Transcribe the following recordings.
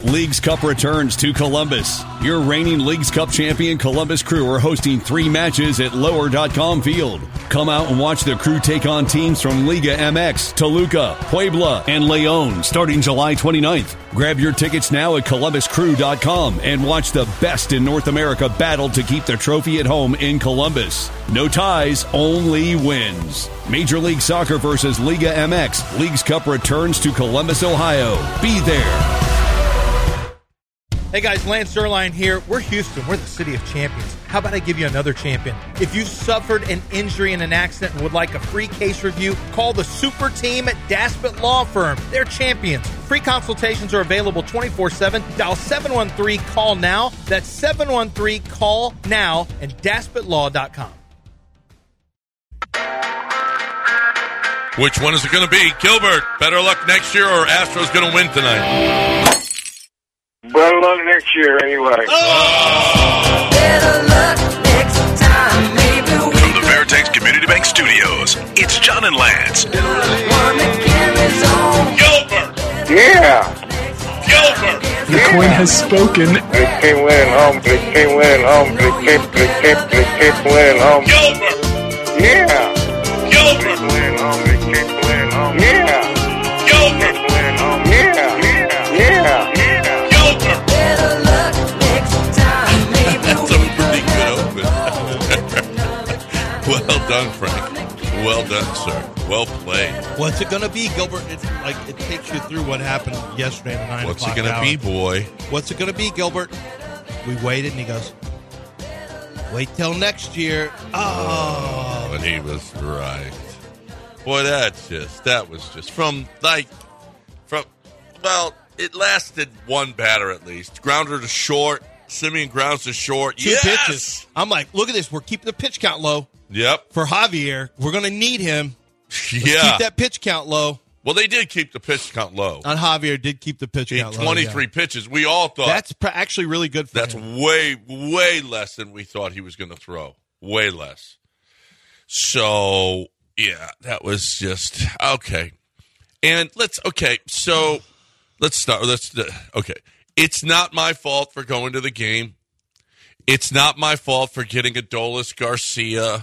Leagues Cup returns to Columbus. Your reigning Leagues Cup champion Columbus Crew are hosting 3 matches at Lower.com Field. Come out and watch the Crew take on teams from Liga MX, Toluca, Puebla, and Leon starting July 29th. Grab your tickets now at ColumbusCrew.com and watch the best in North America battle to keep the trophy at home in Columbus. No ties, only wins. Major League Soccer versus Liga MX. Leagues Cup returns to Columbus, Ohio. Be there. Hey guys, Lance Zierlein here. We're Houston. We're the city of champions. How about I give you another champion? If you suffered an injury in an accident and would like a free case review, call the super team at Daspit Law Firm. They're champions. Free consultations are available 24/7. Dial 713-CALL-NOW. That's 713-CALL-NOW and DaspitLaw.com. Which one is it going to be? Gilbert, better luck next year or Astros going to win tonight? Better luck next year, anyway. Oh! Better luck next time, maybe we From the Veritex Community Bank Studios, it's John and Lance. one that carries on. Gilbert! Yeah. Gilbert! The coin has spoken. They can't win home. They can't win home. They can't win home. Gilbert! Yeah. Gilbert! Win home. They can't win home. Yeah. Gilbert! Win home. Yeah. Yeah. Gilbert! Better luck next time, maybe That's we a pretty good open. Well done, Frank. Well done, sir. Well played. What's it going to be, Gilbert? It's like it takes you through what happened yesterday at the 9 What's o'clock it going to hour. be, boy? What's it going to be, Gilbert? We waited, and he goes, wait till next year. Oh. And he was right. Boy, that was just well, it lasted one batter at least. Grounder to short. Simeon grounds to short. Two pitches. I'm like, look at this. We're keeping the pitch count low Yep. for Javier. We're going to need him. Let's Yeah. keep that pitch count low. Well, they did keep the pitch count low. On Javier, did keep the pitch He count had low. 23 yeah. pitches. We all thought That's actually really good for that's him. way less than we thought he was going to throw. Way less. So, yeah, that was just okay. And let's start. Okay. It's not my fault for going to the game. It's not my fault for getting Adolis Garcia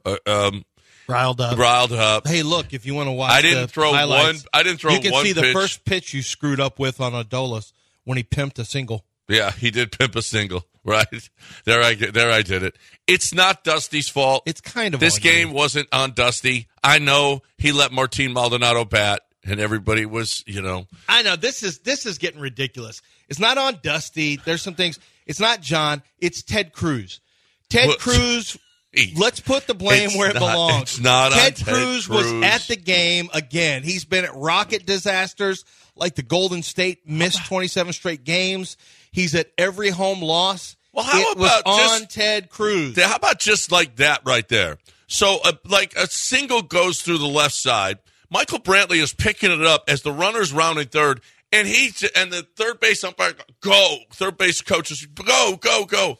Riled up. riled up. Hey, look, if you want to watch I didn't the throw highlights, I didn't throw you can one see the pitch. first pitch you screwed up with on Adolis when he pimped a single. Yeah, he did pimp a single. Right there, I did it. It's not Dusty's fault. It's kind of this on game you. wasn't on Dusty. I know he let Martin Maldonado bat, and everybody was, I know this is getting ridiculous. It's not on Dusty. There's some things. It's not John. It's Ted Cruz. Well, Cruz. Let's put the blame It's where it not- belongs. it's not on Ted Ted Cruz was Cruz. at the game again. He's been at rocket disasters like the Golden State missed 27 straight games. He's at every home loss. Well, how it was about on just- Ted Cruz? How about just like that right there? So, a single goes through the left side. Michael Brantley is picking it up as the runner's rounding third, and the third base umpire, go. Third base coach is, go.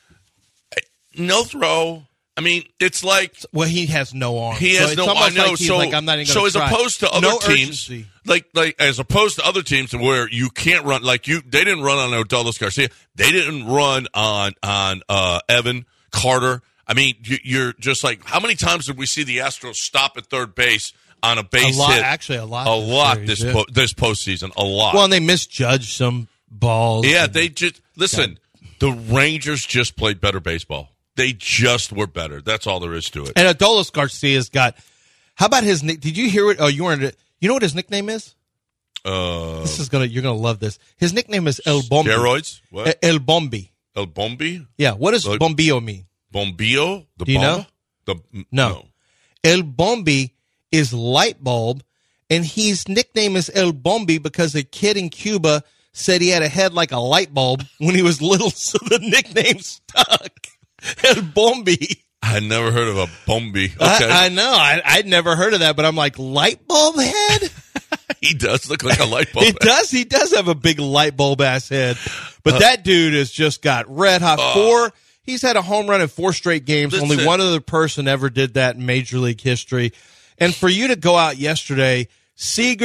No throw. I mean, it's like Well, he has no arm. he has so no. it's I almost know. Like he's So, like, I'm not even so gonna as try. opposed to other No teams, urgency. like as opposed to other teams where you can't run, they didn't run on Adolis Garcia. They didn't run on Evan Carter. I mean, you're just like, how many times did we see the Astros stop at third base on a base hit? Actually, a lot. A lot series, this yeah. this postseason. A lot. Well, and they misjudged some balls. Yeah, and- they just listen. The Rangers just played better baseball. They just were better. That's all there is to it. And Adolis Garcia's got. How about his? Did you hear it? Oh, you weren't. You know what his nickname is? This is you're gonna love this. His nickname is El Bombi. Steroids? What? El Bombi. El Bombi? Yeah. What does Like- Bombio mean? Bombillo? The Do you bomb? know? The No. El Bombi is light bulb, and his nickname is El Bombi because a kid in Cuba said he had a head like a light bulb when he was little, so the nickname stuck. El Bombi. I never heard of a Bombi. Okay. I know. I'd never heard of that, but I'm like, light bulb head? He does look like a light bulb. He does. He does have a big light bulb ass head. But that dude has just got red hot. He's had a home run in 4 straight games. Listen. Only one other person ever did that in Major League history. And for you to go out yesterday, Seager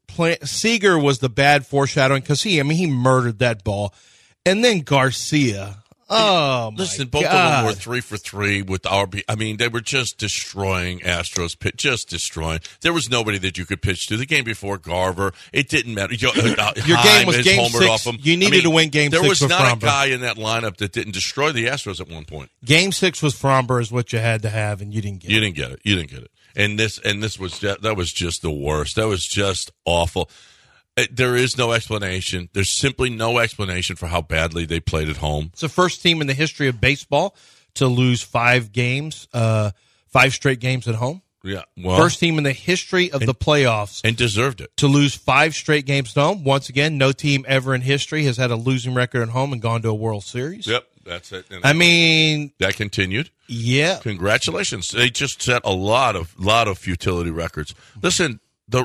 Seager was the bad foreshadowing because he murdered that ball. And then Garcia. Oh, listen, my both God. of them were 3 for 3 with RB. I mean, they were just destroying Astros pitch, just destroying. There was nobody that you could pitch to. The game before, Garver, it didn't matter. Your game was game 6. You needed to win game 6 There was with not Fromber. a guy in that lineup that didn't destroy the Astros at one point. Game 6 was Fromber is what you had to have, and you didn't get it. You didn't get it. You didn't get it. And this was that was just the worst. That was just awful. There is no explanation. There's simply no explanation for how badly they played at home. It's the first team in the history of baseball to lose 5 straight games at home. Yeah, well, First team in the history of the playoffs and deserved it to lose 5 straight games at home. Once again, no team ever in history has had a losing record at home and gone to a World Series. Yep, that's it. And I mean, that continued. Yeah. Congratulations. They just set a lot of futility records. Listen, the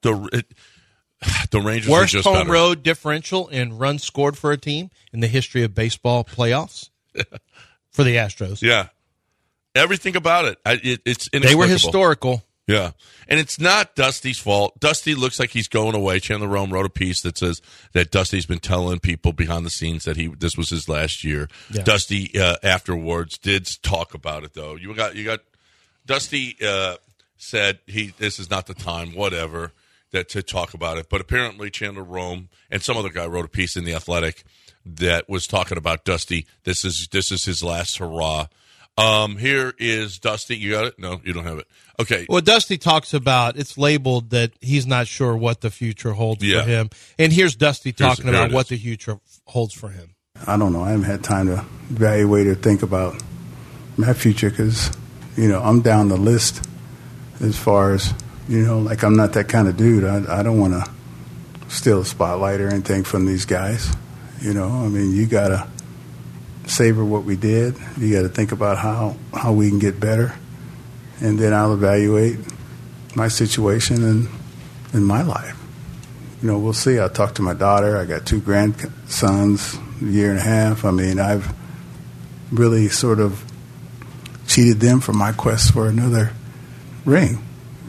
Rangers were Worst just home better. road differential in runs scored for a team in the history of baseball playoffs for the Astros. Yeah. Everything about it. It's inexplicable. They were historical. Yeah. And it's not Dusty's fault. Dusty looks like he's going away. Chandler Rome wrote a piece that says that Dusty's been telling people behind the scenes that this was his last year. Yeah. Dusty afterwards did talk about it, though. You got Dusty said this is not the time, whatever, to talk about it. But apparently Chandler Rome and some other guy wrote a piece in The Athletic that was talking about Dusty. This is his last hurrah. Here is Dusty. You got it? No, you don't have it. Okay. Well, Dusty talks about, it's labeled that he's not sure what the future holds Yeah. for him. And here's Dusty talking here about it what is. the future holds for him. I don't know. I haven't had time to evaluate or think about my future because, I'm down the list as far as, like I'm not that kind of dude. I don't want to steal a spotlight or anything from these guys. You got to savor what we did. You got to think about how we can get better. And then I'll evaluate my situation in my life. We'll see. I'll talk to my daughter. I got 2 grandsons, a year and a half. I've really sort of cheated them for my quest for another ring.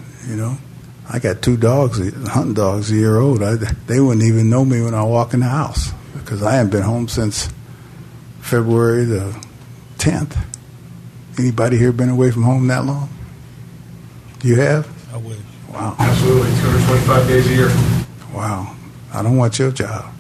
I got 2 dogs, hunting dogs, a year old. They wouldn't even know me when I walk in the house because I haven't been home since February the 10th. Anybody here been away from home that long? You have? I wish. Wow. Absolutely, 225 days a year. Wow. I don't want your job.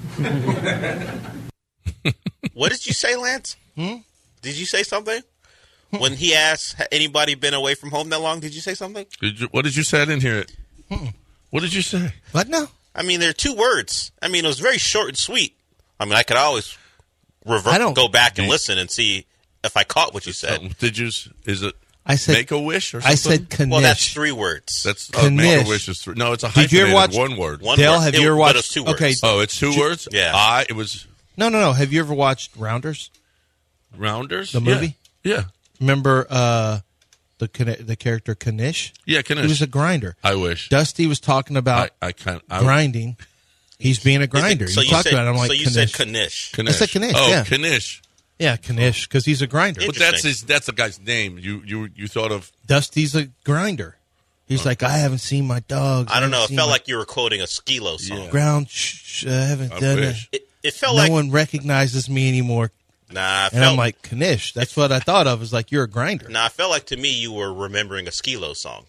What did you say, Lance? Did you say something? When he asked, anybody been away from home that long, did you say something? What did you say? I didn't hear it. What did you say? What now? There are 2 words. It was very short and sweet. I could always go back and listen and see if I caught what you said. Did you? Is it? I said Make a Wish or something? I said Kanish. Well, that's 3 words. That's Kanish. Make a Wish is 3. No, it's a hyphenated Did you ever watch 1 word. One Dale, word. have you ever watched? But it's 2 words. Okay. Oh, it's 2 words. Yeah. It was No. Have you ever watched Rounders? Rounders. The movie? Yeah. Remember the character Kanish? Yeah, Kanish. He was a grinder. I wish. Dusty was talking about grinding. He's being a grinder. So you you talked said, about it. I'm like, so you Kanish. said Kanish. Kanish. I said Kanish, Oh, yeah. Kanish. Yeah, Kanish, because he's a grinder. But that's the guy's name. You thought of Dusty's a grinder. He's like, I haven't seen my dogs. I don't know. It haven't felt seen like you were quoting a Skilo song. Yeah. ground. I haven't I done wish. it. It felt No like one recognizes me anymore. Nah. And I'm like, Kanish. That's what I thought of. Is like, you're a grinder. I felt like to me you were remembering a Skilo song.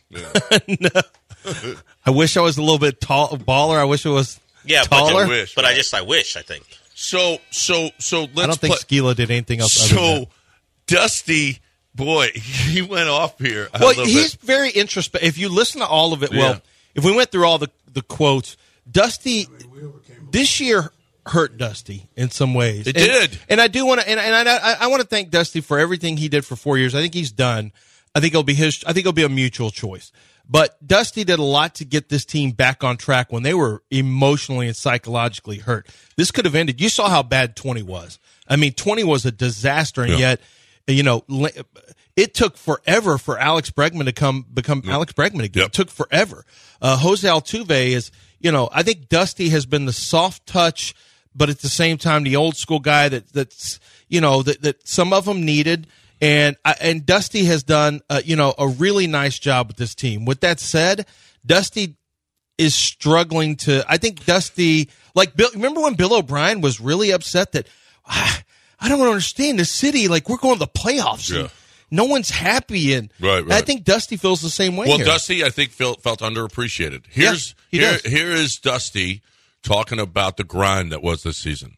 I wish I was a little bit baller. I wish it was taller. I wish. I think. So let's. I don't think Skila did anything else. other than that. Dusty, boy, he went off here. Well, he's very introspective. If you listen to all of it, well, if we went through all the quotes, Dusty, this year hurt Dusty in some ways. It did. And I do want to, and I want to thank Dusty for everything he did for 4 years. I think he's done. I think it'll be a mutual choice. But Dusty did a lot to get this team back on track when they were emotionally and psychologically hurt. This could have ended. You saw how bad 20 was. 20 was a disaster, and yet, it took forever for Alex Bregman to become Alex Bregman again. Yep. It took forever. Jose Altuve is, I think Dusty has been the soft touch, but at the same time, the old school guy that some of them needed. And Dusty has done, a really nice job with this team. With that said, Dusty is struggling to. I think Dusty, like Bill. Remember when Bill O'Brien was really upset that I don't understand the city. Like we're going to the playoffs. Yeah. No one's happy, and Right. I think Dusty feels the same way. Well, here. Dusty, I think felt underappreciated. He does. Here is Dusty talking about the grind that was this season.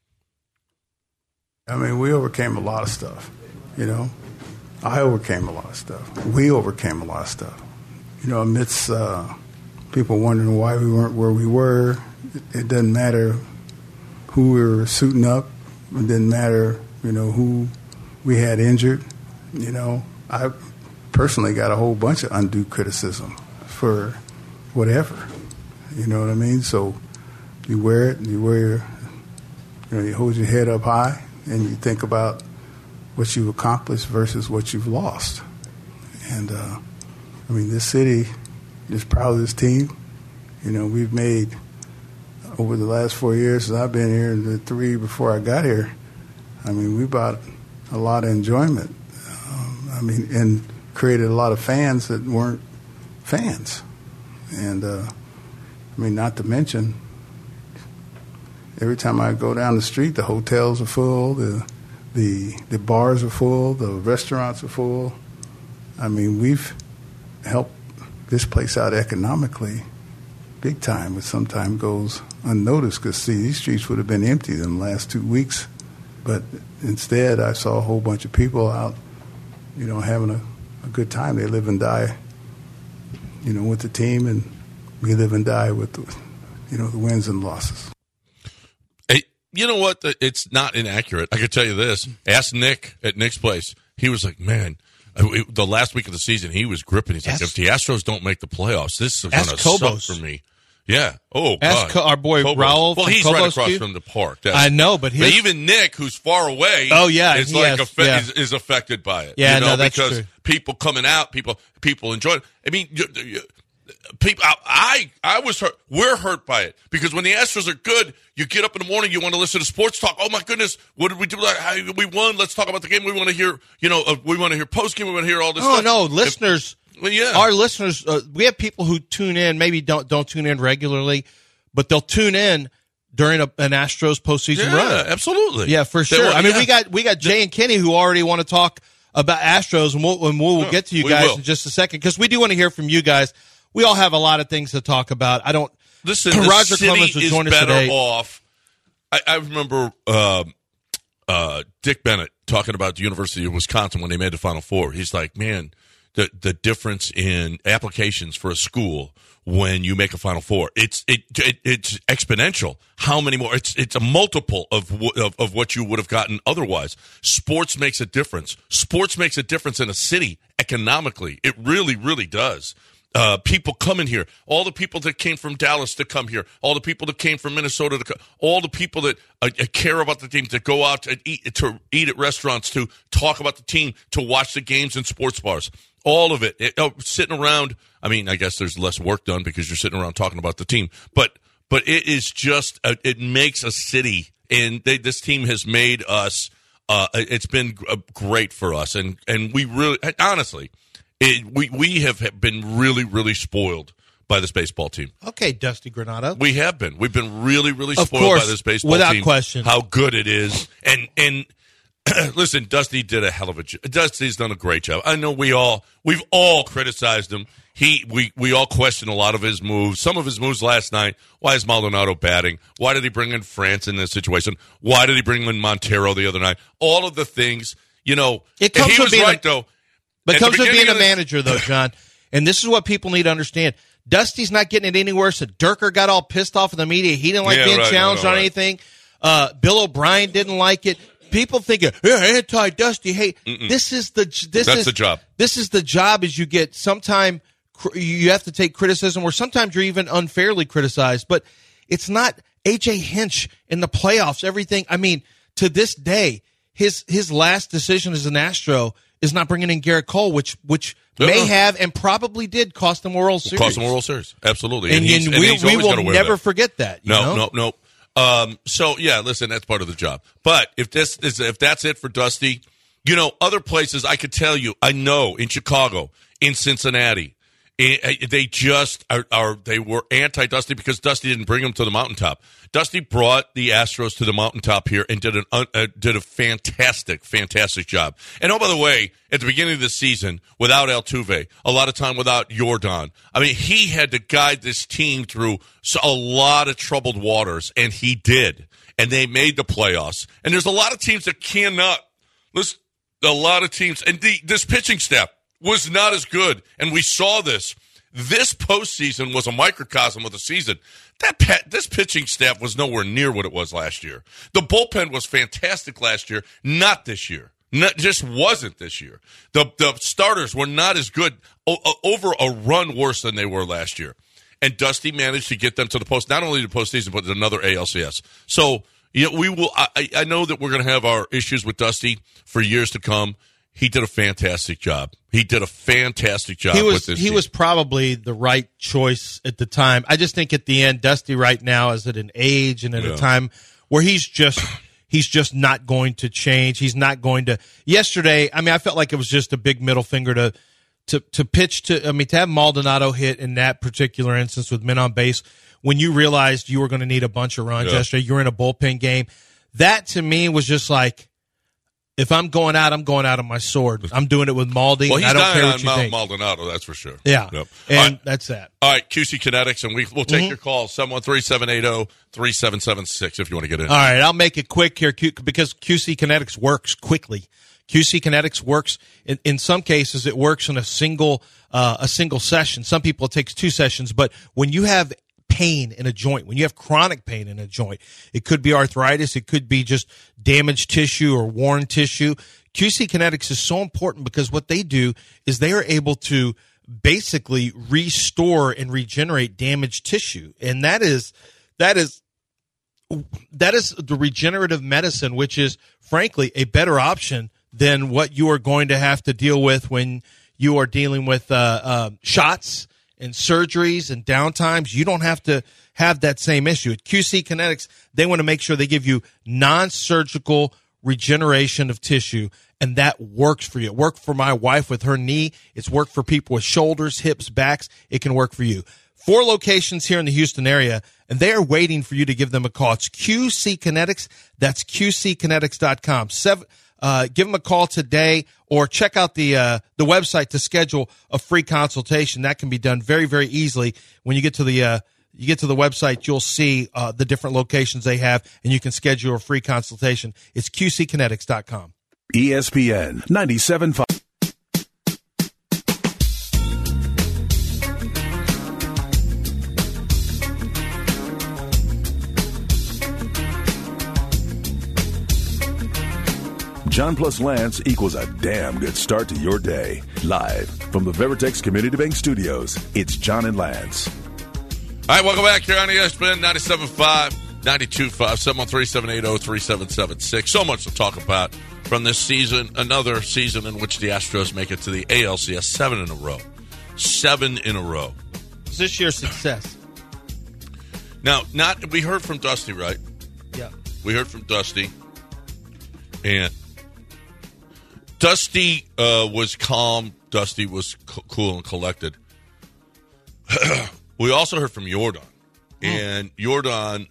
I mean, we overcame a lot of stuff, you know. I overcame a lot of stuff. We overcame a lot of stuff. You know, amidst people wondering why we weren't where we were, it doesn't matter who we were suiting up. It didn't matter, you know, who we had injured. You know, I personally got a whole bunch of undue criticism for whatever. You know what I mean? So you wear it, you hold your head up high, and you think about what you've accomplished versus what you've lost. And, I mean, this city is proud of this team. You know, we've made, over the last 4 years since I've been here, and the 3 before I got here, I mean, we brought a lot of enjoyment. And created a lot of fans that weren't fans. And, I mean, not to mention, every time I go down the street, the hotels are full, the bars are full, the restaurants are full. I mean, we've helped this place out economically big time, but sometimes goes unnoticed because, see, these streets would have been empty in the last 2 weeks. But instead, I saw a whole bunch of people out, you know, having a good time. They live and die, you know, with the team, and we live and die with, the wins and losses. Hey, you know what? It's not inaccurate. I can tell you this. Ask Nick at Nick's place. He was like, man, the last week of the season, he was gripping. He's like, if the Astros don't make the playoffs, this is going to suck for me. Yeah. Oh, ask God. Our boy Cobos. Raul. Well, he's Cobos right across too? from the park. I know, but even Nick, who's far away, is affected by it. Yeah, you know, no, that's because true. people coming out, people enjoy it. I mean, people. I was hurt. We're hurt by it because when the Astros are good, you get up in the morning, you want to listen to sports talk. Oh my goodness, what did we do? We won. Let's talk about the game. We want to hear. We want to hear post game. We want to hear all this. Oh stuff. no, listeners. Well, yeah. Our listeners, we have people who tune in, maybe don't tune in regularly, but they'll tune in during an Astros postseason run. Absolutely. Yeah, for sure. We got Jay and Kenny who already want to talk about Astros, and we'll get to you guys in just a second because we do want to hear from you guys. We all have a lot of things to talk about. Listen, Roger the city Clemens was is joining us better today. off. I remember Dick Bennett talking about the University of Wisconsin when they made the Final Four. He's like, man, the difference in applications for a school when you make a Final Four, it's exponential. How many more? It's a multiple of what you would have gotten otherwise. Sports makes a difference. Sports makes a difference in a city economically. It really, really does. People coming here, all the people that came from Dallas to come here, all the people that came from Minnesota to come, all the people that care about the team, that go out to eat at restaurants, to talk about the team, to watch the games in sports bars. All of it. Sitting around, I mean, I guess there's less work done because you're sitting around talking about the team. But it is just, it makes a city, and this team has made us, it's been great for us. And we really, honestly, we have been really, really spoiled by this baseball team. Okay, Dusty Granado. We have been. We've been really, really spoiled by this baseball team. Without question. How good it is. And listen, Dusty did a hell of a job. Dusty's done a great job. I know we've all criticized him. We all question a lot of his moves. Some of his moves last night. Why is Maldonado batting? Why did he bring in France in this situation? Why did he bring in Montero the other night? All of the things, it comes he with was being right, though. But it comes with being a of manover, though, John. And this is what people need to understand. Dusty's not getting it any worse. Durker got all pissed off in the media. He didn't like being challenged on anything. Bill O'Brien didn't like it. People thinking, anti-Dusty. Hey, that's the job. This is the job. Is you get sometime you have to take criticism, or sometimes you're even unfairly criticized. But it's not A.J. Hinch in the playoffs. Everything. I mean, to this day, his last decision as an Astro is not bringing in Garrett Cole, which may have and probably did cost them a World Series. Cost them a World Series, absolutely. And we will never forget that. No. So yeah, listen, that's part of the job. But if that's it for Dusty, other places I could tell you, I know in Chicago, in Cincinnati, They just they were anti-Dusty because Dusty didn't bring them to the mountaintop. Dusty brought the Astros to the mountaintop here and did a fantastic job. And oh, by the way, at the beginning of the season, without Altuve, a lot of time without Jordan, I mean, he had to guide this team through a lot of troubled waters, and he did. And they made the playoffs. And there's a lot of teams that cannot. Listen, a lot of teams, and this pitching staff was not as good, and we saw this. This postseason was a microcosm of the season. This pitching staff was nowhere near what it was last year. The bullpen was fantastic last year, not this year. Just wasn't this year. The starters were not as good, over a run worse than they were last year. And Dusty managed to get them to the not only the postseason, but another ALCS. So, we will. I know that we're going to have our issues with Dusty for years to come. He did a fantastic job. With this team. He was probably the right choice at the time. I just think at the end, Dusty right now is at an age and at a time where he's just not going to change. He's not going to. Yesterday, I mean, I felt like it was just a big middle finger to pitch to. I mean, to have Maldonado hit in that particular instance with men on base when you realized you were going to need a bunch of runs yesterday. You were in a bullpen game. That to me was just like, if I'm going out on my sword. I'm doing it with Maldi. Well, he's I don't care dying what you on think. Maldonado, that's for sure. Yeah, yep. And that's that. All right, QC Kinetics, and we'll take your call, 713-780-3776 if you want to get in. All right, I'll make it quick here because QC Kinetics works quickly. QC Kinetics works in some cases. It works in a single session. Some people it takes 2 sessions, but when you have pain in a joint, when you have chronic pain in a joint, it could be arthritis, it could be just damaged tissue or worn tissue. QC Kinetics is so important because what they do is they are able to basically restore and regenerate damaged tissue, and that is the regenerative medicine, which is frankly a better option than what you are going to have to deal with when you are dealing with shots and surgeries and downtimes. You don't have to have that same issue. At QC Kinetics, they want to make sure they give you non-surgical regeneration of tissue, and that works for you. It worked for my wife with her knee. It's worked for people with shoulders, hips, backs. It can work for you. 4 locations here in the Houston area, and they are waiting for you to give them a call. It's QC Kinetics. That's QCkinetics.com. Give them a call today or check out the website to schedule a free consultation. That can be done very, very easily. When you get to the website, you'll see the different locations they have, and you can schedule a free consultation. It's QCkinetics.com. ESPN 97.5. John plus Lance equals a damn good start to your day. Live from the Veritex Community Bank Studios, it's John and Lance. All right, welcome back here on ESPN 97.5, 92.5, 713-780-3776. So much to talk about from this season, another season in which the Astros make it to the ALCS 7 in a row. 7 in a row. Is this your success? Now, we heard from Dusty, right? Yeah. We heard from Dusty. And Dusty was calm. Dusty was cool and collected. We also heard from Jordan. And Jordan,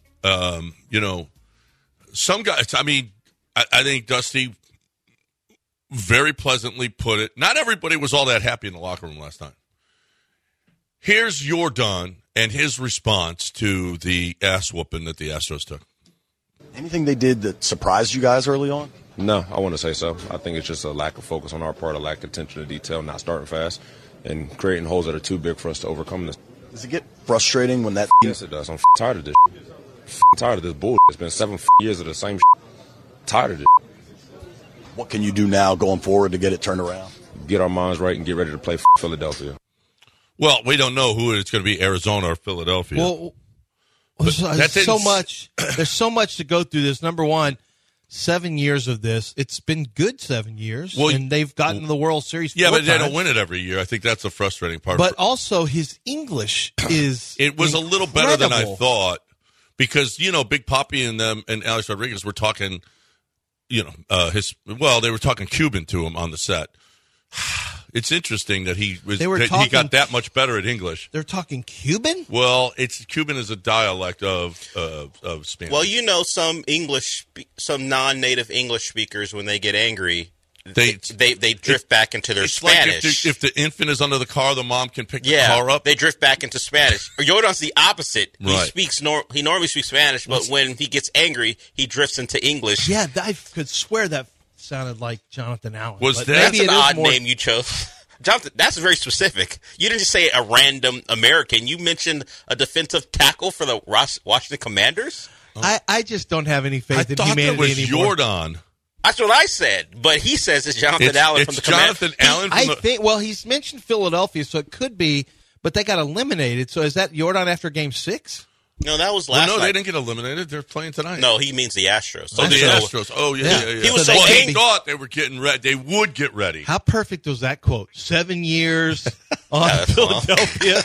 some guys, I think Dusty very pleasantly put it. Not everybody was all that happy in the locker room last night. Here's Jordan and his response to the ass whooping that the Astros took. Anything they did that surprised you guys early on? No, I wouldn't say so. I think it's just a lack of focus on our part, a lack of attention to detail, not starting fast, and creating holes that are too big for us to overcome this. Does it get frustrating when that... Yes, it does. I'm tired of this. Tired of this bullshit. It's been 7 years of the same Tired of this. What can you do now going forward to get it turned around? Get our minds right and get ready to play Philadelphia. Well, we don't know who it's going to be, Arizona or Philadelphia. Well, there's so much to go through this. Number one, 7 years of this. It's been good 7 years, and they've gotten to the World Series 4 times. but they don't win it every year. I think that's the frustrating part. But also, his English is it was incredible. A little better than I thought because, Big Papi and them and Alex Rodriguez were talking, they were talking Cuban to him on the set. It's interesting that he talking, got that much better at English. They're talking Cuban? Well, Cuban is a dialect of Spanish. Well, some non-native English speakers, when they get angry, they drift back into their Spanish. Like if the infant is under the car, the mom can pick the car up. They drift back into Spanish. Jordan's the opposite. Right. He normally speaks Spanish, but when he gets angry, he drifts into English. Yeah, I could swear that sounded like Jonathan Allen. That's an odd name you chose. Jonathan, that's very specific. You didn't just say a random American. You mentioned a defensive tackle for the Washington Commanders? I just don't have any faith in humanity anymore. I thought it was anymore. Jordan. That's what I said, but he says it's Jonathan Allen from the Commanders. Jonathan Allen from I think, well, he's mentioned Philadelphia, so it could be, but they got eliminated. So is that Jordan after Game 6? No, that was last night. They didn't get eliminated. They're playing tonight. No, he means the Astros. The Astros. Oh, yeah. He was saying they thought they were getting ready. They would get ready. How perfect was that quote? 7 years on Philadelphia.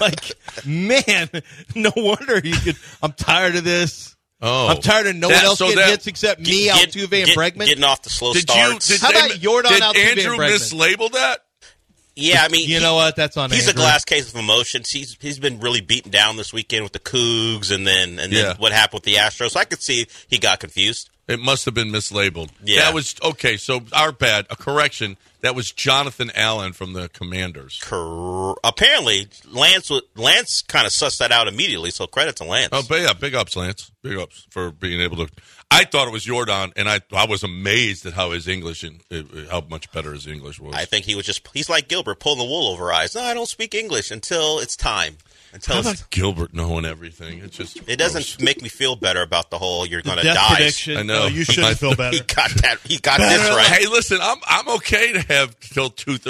Man, no wonder he could. I'm tired of this. Oh, I'm tired of no one else getting hits except me, Altuve, and Bregman. Getting off the slow starts. How about Jordan, Altuve, Andrew and Bregman? mislabel that? Yeah, I mean, you know what? That's on. He's Andrew. a glass case of emotions. He's been really beaten down this weekend with the Cougs, and then what happened with the Astros. So I could see he got confused. It must have been mislabeled. Yeah, that was okay. So our bad. A correction. That was Jonathan Allen from the Commanders. Apparently, Lance kind of sussed that out immediately. So credit to Lance. Oh, but yeah, big ups, Lance. Big ups for being able to. I thought it was Jordan, and I was amazed at how his English and how much better his English was. I think he's like Gilbert, pulling the wool over eyes. No, I don't speak English until it's time. How about Gilbert knowing everything? It's just it doesn't make me feel better about the whole you're going to die. Prediction. I know. You shouldn't feel better. He got this right. Hey, listen, I'm okay to have till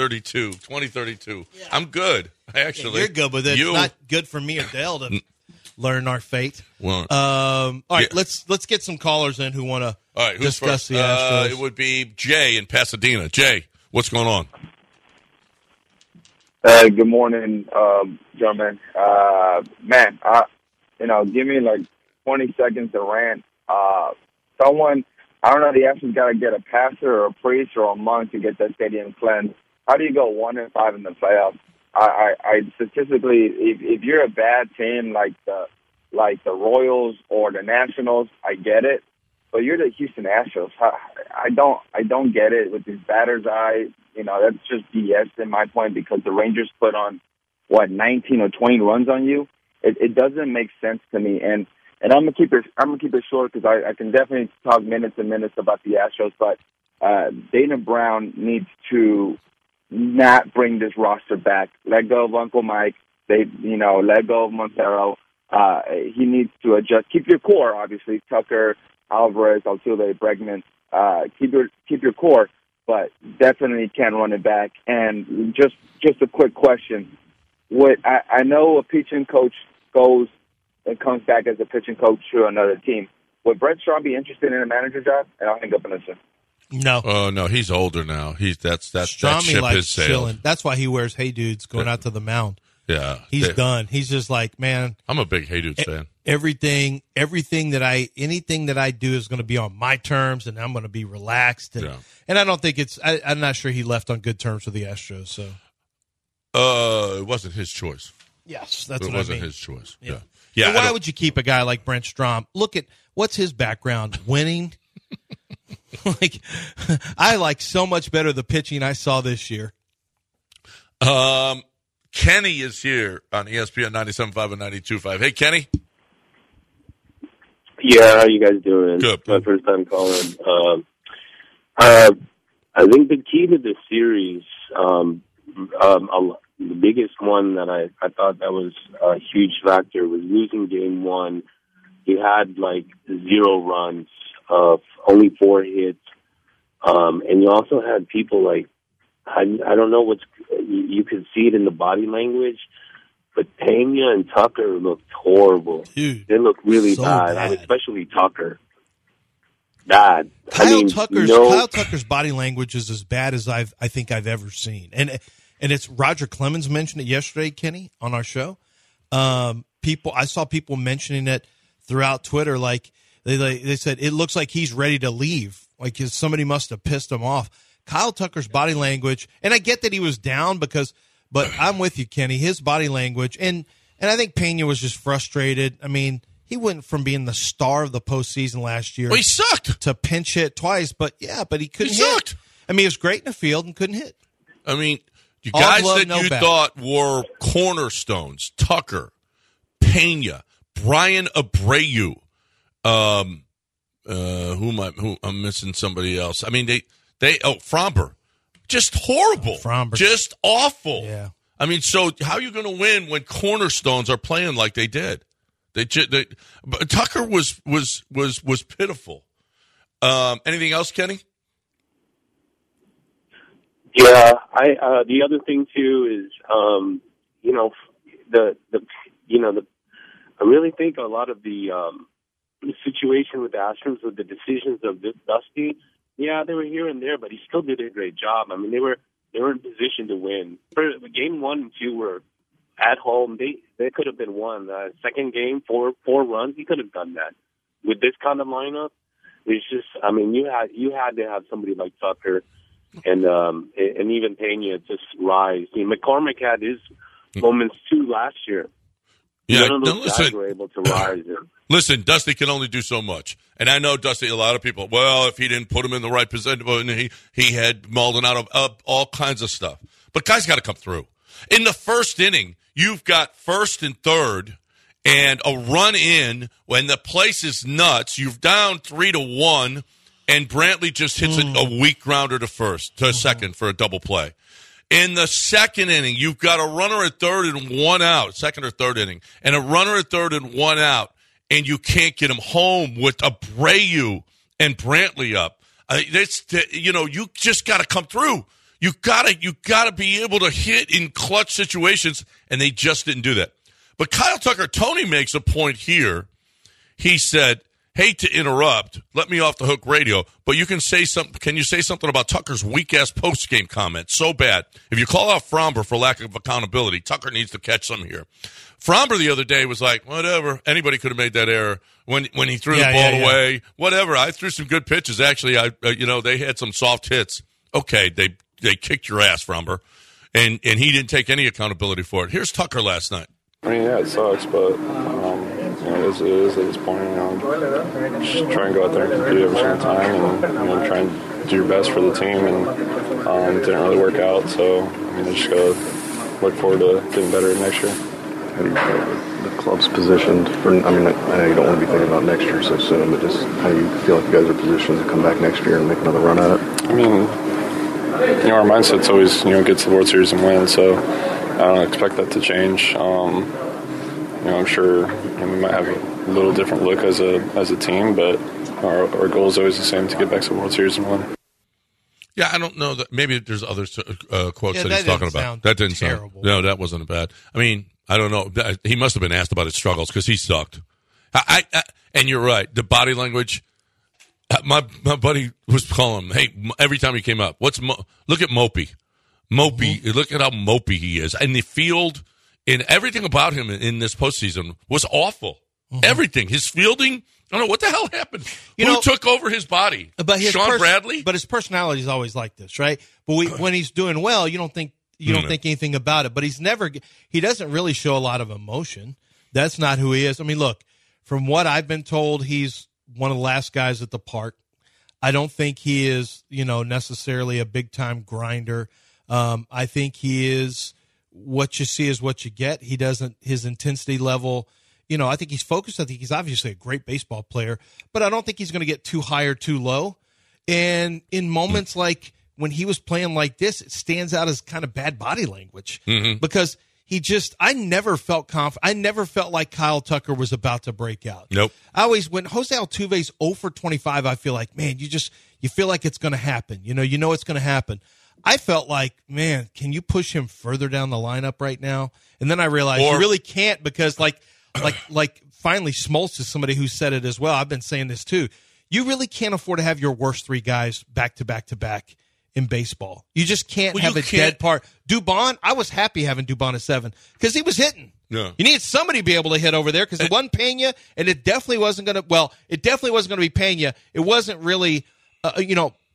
2032. Yeah. I'm good. Actually, you're good, but it's not good for me or Dale to learn our fate. Well, all right, let's get some callers in who want to discuss the Astros. It would be Jay in Pasadena. Jay, what's going on? Good morning, gentlemen. Man, give me like 20 seconds to rant. Someone, I don't know, the Astros got to get a pastor or a priest or a monk to get that stadium cleansed. How do you go 1-5 in the playoffs? I statistically, if you're a bad team like the Royals or the Nationals, I get it. But you're the Houston Astros. I don't get it with this batter's eye. That's just BS in my point because the Rangers put on 19 or 20 runs on you. It doesn't make sense to me. And I'm gonna keep it short because I can definitely talk minutes and minutes about the Astros. But Dana Brown needs to not bring this roster back. Let go of Uncle Mike. Let go of Montero. He needs to adjust. Keep your core, obviously. Tucker, Alvarez, Altuve, Bregman. Keep your core, but definitely can't run it back. And just a quick question: I know a pitching coach goes and comes back as a pitching coach to another team? Would Brent Strawn be interested in a manager job? And I'll hang up and listen. No. Oh no, he's older now. That ship has sailed. Chilling. That's why he wears Hey Dudes going out to the mound. Yeah, he's done. He's just like, man. I'm a big Hey Dudes fan. Anything that I do is going to be on my terms, and I'm going to be relaxed. And I don't think I'm not sure he left on good terms with the Astros. So, it wasn't his choice. Yes, that's what I mean. It wasn't his choice. Yeah. So why would you keep a guy like Brent Strawn? Look at what's his background. Winning. I like so much better the pitching I saw this year. Kenny is here on ESPN 97.5 and 92.5. Hey, Kenny. Yeah, how you guys doing? Good. My first time calling. I think the key to this series, the biggest one that I thought that was a huge factor was losing game one. You had 0 runs, only 4 hits, and you also had people I don't know you could see it in the body language, but Pena and Tucker looked horrible. Dude, they looked really bad, and especially Tucker. Bad. Kyle Tucker's body language is as bad as I think I've ever seen, and it's Roger Clemens mentioned it yesterday, Kenny, on our show. I saw people mentioning it throughout Twitter, they said it looks like he's ready to leave, somebody must have pissed him off. Kyle Tucker's body language, and I get that he was down but I'm with you, Kenny. His body language, and I think Pena was just frustrated. I mean, he went from being the star of the postseason last year. Well, he sucked. To pinch hit twice, but he couldn't hit. Sucked. I mean, he was great in the field and couldn't hit. I mean, you All guys glove, that no you bat. thought were cornerstones, Tucker, Pena, Brian Abreu, I'm missing somebody else. I mean, Fromber, just horrible. Fromber. Just awful. Yeah. I mean, so how are you going to win when cornerstones are playing like they did? But Tucker was pitiful. Anything else, Kenny? Yeah, the other thing too is, I really think a lot of the situation with the Astros with the decisions of this Dusty, yeah, they were here and there, but he still did a great job. I mean, they were in position to win. For game 1 and 2 were at home. They could have been won. Second game, four runs, he could have done that. With this kind of lineup, it's just, I mean, you had to have somebody like Tucker and even Pena just rise. I mean, McCormick had his moments too last year. Yeah, none of those guys were able to rise. Listen, Dusty can only do so much. And I know Dusty, a lot of people, well, if he didn't put him in the right position, he had Maldonado up, all kinds of stuff. But guys got to come through. In the first inning, you've got first and third and a run in when the place is nuts. You're down 3-1, and Brantley just hits a weak grounder to second for a double play. In the second inning, you've got a runner at third and one out, second or third inning, and a runner at third and one out, and you can't get him home with Abreu and Brantley up. You just got to come through. You got to be able to hit in clutch situations, and they just didn't do that. But Kyle Tucker, Tony makes a point here. He said, hate to interrupt, let me off the hook radio, but you can say something. Can you say something about Tucker's weak-ass post-game comment? So bad. If you call out Fromber for lack of accountability, Tucker needs to catch some here. Fromber the other day was like, whatever, anybody could have made that error when he threw the ball away. Whatever, I threw some good pitches. Actually, they had some soft hits. Okay, they kicked your ass, Fromber, and he didn't take any accountability for it. Here's Tucker last night. I mean, yeah, it sucks, but it is at this point. Just try and go out there and compete every single time, and try and do your best for the team. And it didn't really work out, so I just gotta look forward to getting better next year. How do you feel the club's positioned for? I know you don't want to be thinking about next year so soon, but just how do you feel like you guys are positioned to come back next year and make another run at it? I mean, our mindset's always get to the World Series and win, so I don't expect that to change. I'm sure we might have a little different look as a team, but our goal is always the same, to get back to the World Series and win. Yeah, I don't know that. Maybe there's other quotes that he's talking about. That didn't terrible. No, that wasn't bad. I mean, I don't know. He must have been asked about his struggles because he sucked. And you're right. The body language. My buddy was calling him, hey, every time he came up, look at Mopey. Look at how mopey he is. And the field, and everything about him in this postseason was awful. Everything. His fielding, I don't know what the hell happened. Who took over his body? Sean Bradley? But his personality is always like this, right? But when he's doing well, you don't think anything about it. But he doesn't really show a lot of emotion. That's not who he is. I mean, look, from what I've been told, he's one of the last guys at the park. I don't think he is, necessarily a big-time grinder. I think he is, what you see is what you get. He doesn't, his intensity level, I think he's focused. I think he's obviously a great baseball player, but I don't think he's going to get too high or too low. And in moments like when he was playing like this, it stands out as kind of bad body language because I never felt confident. I never felt like Kyle Tucker was about to break out. Nope. When Jose Altuve's 0 for 25, I feel like, man, you feel like it's going to happen. You know it's going to happen. I felt like, man, can you push him further down the lineup right now? And then I realized you really can't because like finally Smoltz is somebody who said it as well. I've been saying this too. You really can't afford to have your worst three guys back to back to back in baseball. You just can't have a dead part. Dubon, I was happy having Dubon at 7 because he was hitting. Yeah. You need somebody to be able to hit over there because it wasn't Pena, and it definitely wasn't going to. Well, it definitely wasn't going to be Pena. It wasn't really,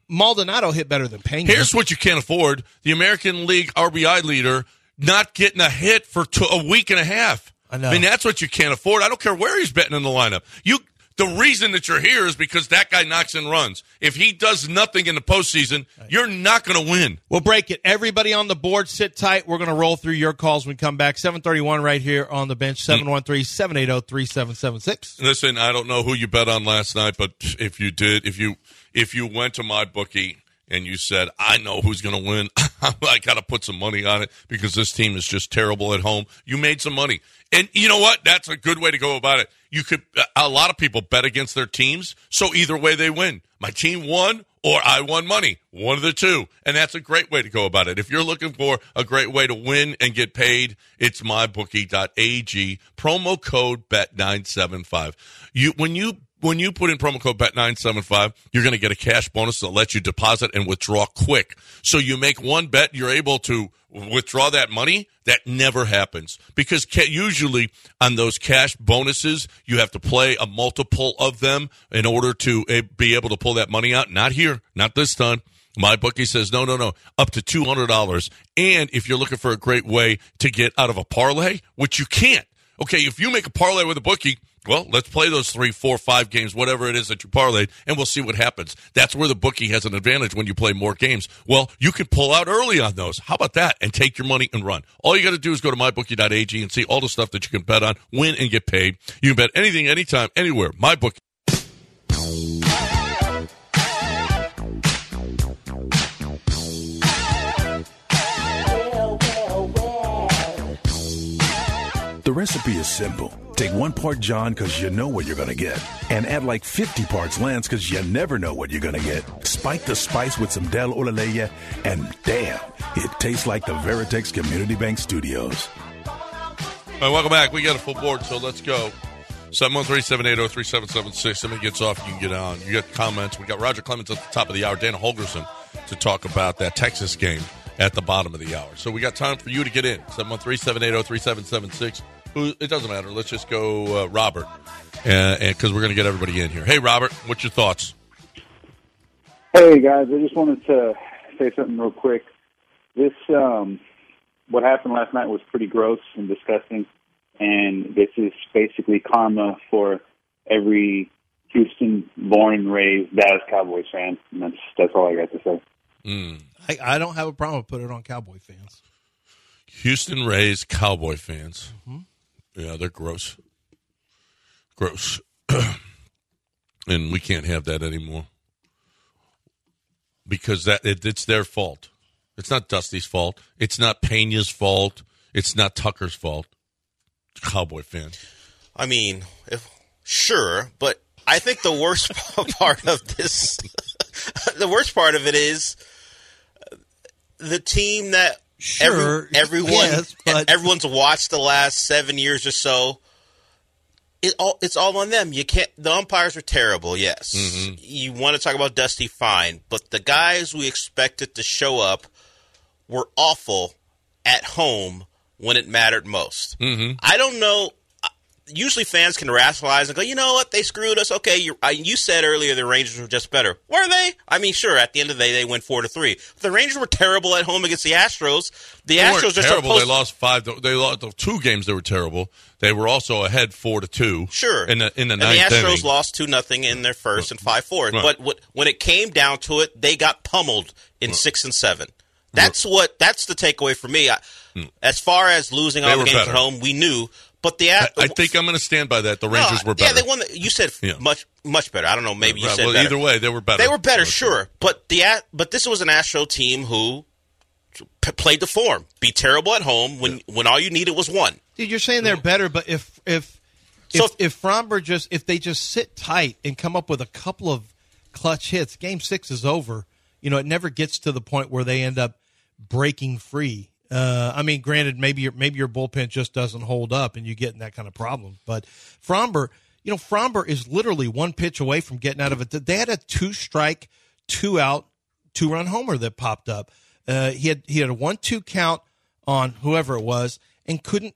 Maldonado hit better than Pena. Here's what you can't afford: the American League RBI leader not getting a hit for a week and a half. I know. I mean, that's what you can't afford. I don't care where he's betting in the lineup. The reason that you're here is because that guy knocks in runs. If he does nothing in the postseason, you're not going to win. We'll break it. Everybody on the board, sit tight. We're going to roll through your calls when we come back. 7:31 right here on the bench, 713-780-3776. Listen, I don't know who you bet on last night, but if you did, if you went to my bookie and you said, I know who's going to win, I got to put some money on it because this team is just terrible at home, you made some money. And you know what? That's a good way to go about it. A lot of people bet against their teams, so either way they win. My team won or I won money. One of the two. And that's a great way to go about it. If you're looking for a great way to win and get paid, it's mybookie.ag. Promo code BET975. When you put in promo code BET975, you're going to get a cash bonus that lets you deposit and withdraw quick. So you make one bet, you're able to withdraw that money. That never happens because usually on those cash bonuses, you have to play a multiple of them in order to be able to pull that money out. Not here, not this time. My bookie says, no, up to $200. And if you're looking for a great way to get out of a parlay, which you can't. Okay, if you make a parlay with a bookie, well, let's play those 3, 4, 5 games, whatever it is that you parlayed, and we'll see what happens. That's where the bookie has an advantage when you play more games. Well, you can pull out early on those. How about that? And take your money and run. All you got to do is go to mybookie.ag and see all the stuff that you can bet on, win, and get paid. You can bet anything, anytime, anywhere. MyBookie. The recipe is simple. Take 1 part John because you know what you're going to get. And add like 50 parts Lance because you never know what you're going to get. Spike the spice with some Del Olaleya, and damn, it tastes like the Veritex Community Bank Studios. All right, welcome back. We got a full board, so let's go. 713-780-3776. Somebody gets off, you can get on. You got comments. We got Roger Clemens at the top of the hour, Dana Holgerson to talk about that Texas game at the bottom of the hour. So we got time for you to get in. 713-780-3776. It doesn't matter. Let's just go Robert, because we're going to get everybody in here. Hey, Robert, what's your thoughts? Hey, guys, I just wanted to say something real quick. This, what happened last night was pretty gross and disgusting, and this is basically karma for every Houston-born and raised Dallas Cowboys fan. And that's all I got to say. I don't have a problem with putting it on Cowboy fans. Houston-raised Cowboy fans. Mm-hmm. Yeah, they're gross. Gross. And we can't have that anymore. Because it's their fault. It's not Dusty's fault. It's not Pena's fault. It's not Tucker's fault. Cowboy fan. I mean, sure, but I think the worst part of this, the worst part of it is the team that everyone's watched the last 7 years or so. It's all on them. You can't. The umpires are terrible. Yes, You want to talk about Dusty, fine, but the guys we expected to show up were awful at home when it mattered most. I don't know. Usually fans can rationalize and go, you know what, they screwed us. Okay, you said earlier the Rangers were just better. Were they? I mean, sure, at the end of the day, they went 4-3. But the Rangers were terrible at home against the Astros. The Astros are terrible. They lost 5. They lost 2 games that were terrible. They were also ahead 4-2. Sure. In the ninth inning. And the Astros lost 2-0 in their first and 5-4. Right. But when it came down to it, they got pummeled in 6 and 7. That's the takeaway for me. As far as losing all the games at home, we knew. But I think I'm going to stand by that. The Rangers were better. Yeah, they won. You said much better. I don't know. Maybe you said better. Either way, they were better. They were better, sure. But this was an Astro team who played the form. Be terrible at home when all you needed was one. Dude, you're saying they're better, but if Fromber if they just sit tight and come up with a couple of clutch hits, Game 6 is over. You know, it never gets to the point where they end up breaking free. I mean, granted, maybe your bullpen just doesn't hold up, and you get in that kind of problem. But Fromber is literally one pitch away from getting out of it. They had a 2-strike, 2-out, 2-run homer that popped up. He had a 1-2 count on whoever it was, and couldn't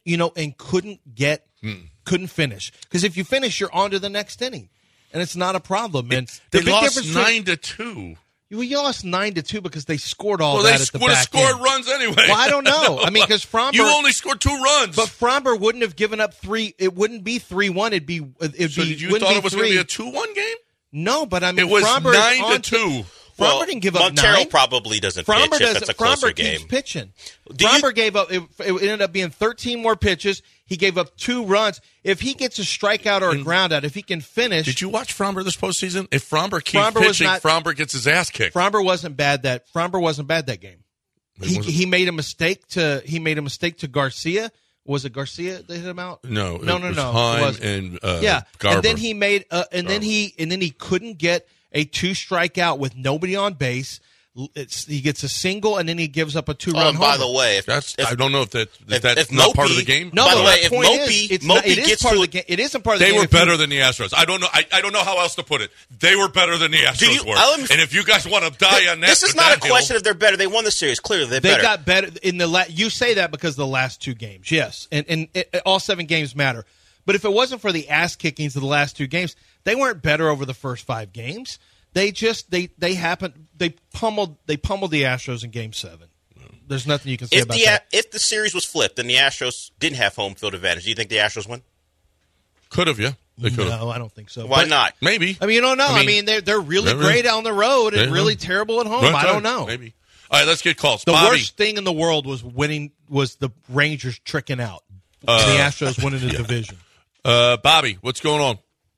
finish. Because if you finish, you're on to the next inning, and it's not a problem. And they lost 9-2. You lost 9-2 because they scored all well, that they at the would have back scored end. runs anyway. Well, I don't know. I mean, because Fromber, you only scored 2 runs, but Fromber wouldn't have given up 3. It wouldn't be 3-1. It'd be. So did you thought it was going to be a 2-1 game? No, but I mean, it was Fromber 9-2. Fromber didn't give up 9. Montero probably doesn't pitch if it's a closer Fromber game. keeps pitching. Fromber gave up. It ended up being 13 more pitches. He gave up 2 runs. If he gets a strikeout or a ground out, if he can finish. Did you watch Fromber this postseason? If Fromber keeps pitching, Fromber gets his ass kicked. Fromber wasn't bad that game. He made a mistake to Garcia. Was it Garcia that hit him out? No. No. Heim and And Garber. then he made and then he couldn't get a 2 strikeout with nobody on base. He gets a single and then he gives up a 2-run homer. By the way, I don't know if that's if not Mopey, part of the game. No, by the way, if Mopey gets part to of the game, it isn't part of the game. They were better than the Astros. I don't know. I don't know how else to put it. They were better than the Astros were. And if you guys want to die on that, this is not a question if they're better. They won the series. Clearly, they got better in the. You say that because of the last 2 games, yes, and all 7 games matter. But if it wasn't for the ass kickings of the last 2 games, they weren't better over the first 5 games. They just they pummeled the Astros in Game 7. There's nothing you can say about that. If the series was flipped and the Astros didn't have home field advantage, do you think the Astros win? Could have, yeah. They could have. No, I don't think so. Why not? Maybe. I mean, you don't know. I mean they're really great on the road and really terrible at home. I don't know. Maybe. All right, let's get calls. The Bobby. worst thing in the world was the Rangers tricking out. And the Astros winning the division. Bobby, what's going on?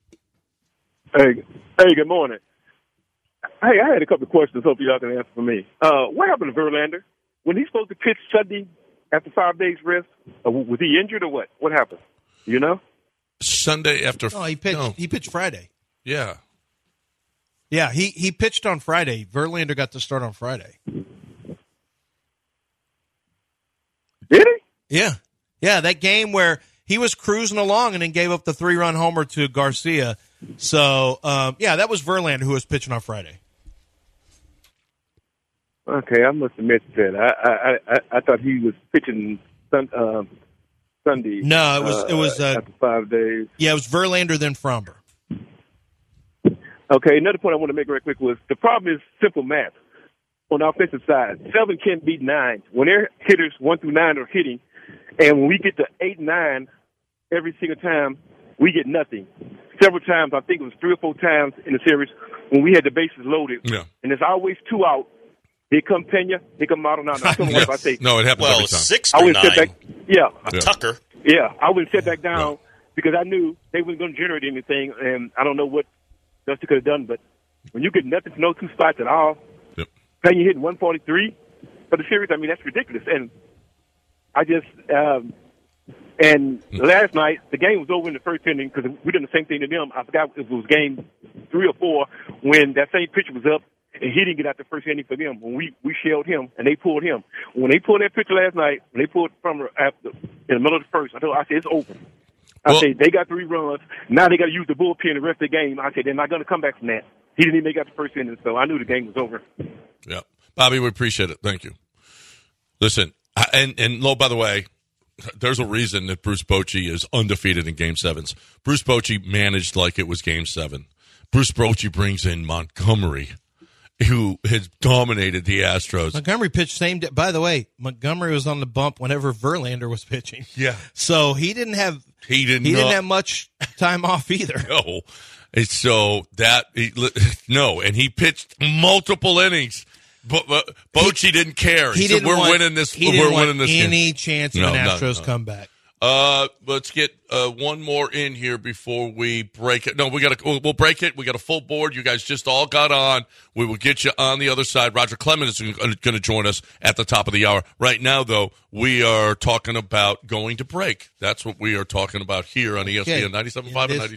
Hey, good morning. Hey, I had a couple of questions. Hope y'all can answer for me. What happened to Verlander? When he's supposed to pitch Sunday after 5 days rest, was he injured or what? What happened? You know? Sunday after. Oh, he pitched. No. He pitched Friday. Yeah. Yeah, he pitched on Friday. Verlander got to start on Friday. Did he? Yeah. That game where he was cruising along and then gave up the 3-run homer to Garcia. So, that was Verlander who was pitching on Friday. Okay, I must have missed that. I thought he was pitching Sunday. No, it was after 5 days. Yeah, it was Verlander then Fromber. Okay, another point I want to make real quick was the problem is simple math. On the offensive side, 7 can't beat 9. When their hitters 1 through 9 are hitting, and when we get to 8 and 9, every single time we get nothing. Several times, I think it was 3 or 4 times in the series when we had the bases loaded, and there's always 2 out. Here come Pena. Here come Maldonado. No, it happens every time. 6 through 9. Tucker. Yeah, I wouldn't sit back down because I knew they weren't going to generate anything, and I don't know what Dusty could have done. But when you get nothing from those 2 spots at all, Pena hitting 143 for the series, I mean, that's ridiculous. And I just last night, the game was over in the first inning because we did the same thing to them. I forgot if it was game 3 or 4 when that same pitcher was up. And he didn't get out the first inning for them when we shelled him and they pulled him. When they pulled that pitcher last night, when they pulled from in the middle of the first, I said it's over. I said they got 3 runs. Now they got to use the bullpen the rest of the game. I said they're not going to come back from that. He didn't even make out the first inning, so I knew the game was over. Yeah, Bobby, we appreciate it. Thank you. Listen, and by the way, there's a reason that Bruce Bochy is undefeated in Game 7s. Bruce Bochy managed like it was Game 7. Bruce Bochy brings in Montgomery, who has dominated the Astros. Montgomery pitched same day. By the way, Montgomery was on the bump whenever Verlander was pitching. Yeah. So he didn't have didn't have much time off either. No. And so and he pitched multiple innings. But Bochy didn't care. He said, "We're winning this. We're winning this game." Any chance of an Astros comeback? Let's get one more in here before we break it. No, we'll break it. We got a full board. You guys just all got on. We will get you on the other side. Roger Clemens is going to join us at the top of the hour. Right now, though, we are talking about going to break. That's what we are talking about here on ESPN 97.5 and